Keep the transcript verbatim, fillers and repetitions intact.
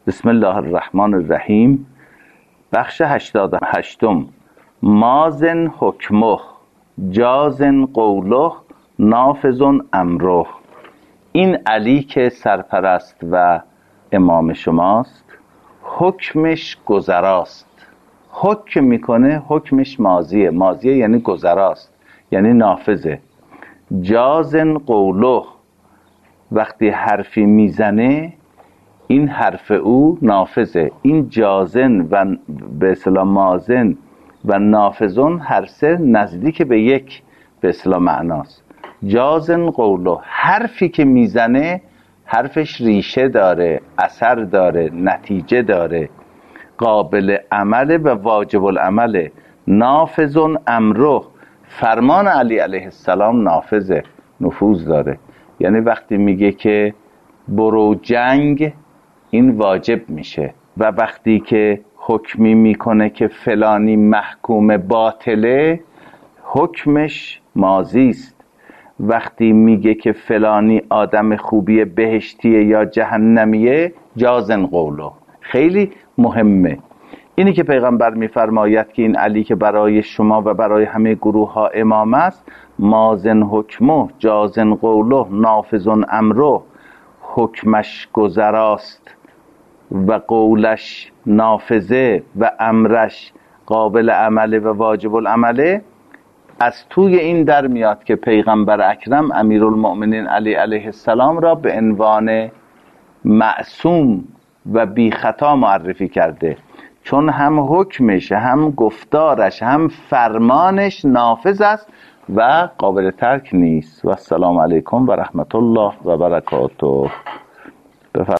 بسم الله الرحمن الرحیم. بخش هشتاد و هشتم. ماذن حکمه جازن قوله نافذ امره. این علی که سرپرست و امام شماست، حکمش گذراست. حکم میکنه، حکمش ماضیه. ماضیه یعنی گذراست، یعنی نافذه. جازن قوله، وقتی حرفی میزنه این حرف او نافذه. این جازن و به اصطلاح مازن و نافذون هر سه نزدیک به یک به اصطلاح معناست. جازن قوله، حرفی که میزنه حرفش ریشه داره، اثر داره، نتیجه داره، قابل عمله و واجب العمله. نافذون امره، فرمان علی علیه السلام نافذه، نفوذ داره. یعنی وقتی میگه که برو جنگ، این واجب میشه. و وقتی که حکمی میکنه که فلانی محکوم باطله، حکمش ماضی است. وقتی میگه که فلانی آدم خوبی بهشتیه یا جهنمیه، جازن قوله. خیلی مهمه. اینی که پیغمبر میفرماید که این علی که برای شما و برای همه گروه ها امام است، مازن حکمه جازن قوله نافذ امره، حکمش گذراست و قولش نافذه و امرش قابل عمله و واجب العمله. از توی این در میاد که پیغمبر اکرم امیرالمؤمنین علی علیه السلام را به عنوان معصوم و بی خطا معرفی کرده، چون هم حکمش، هم گفتارش، هم فرمانش نافذ است و قابل ترک نیست. و السلام علیکم و رحمت الله و برکاته.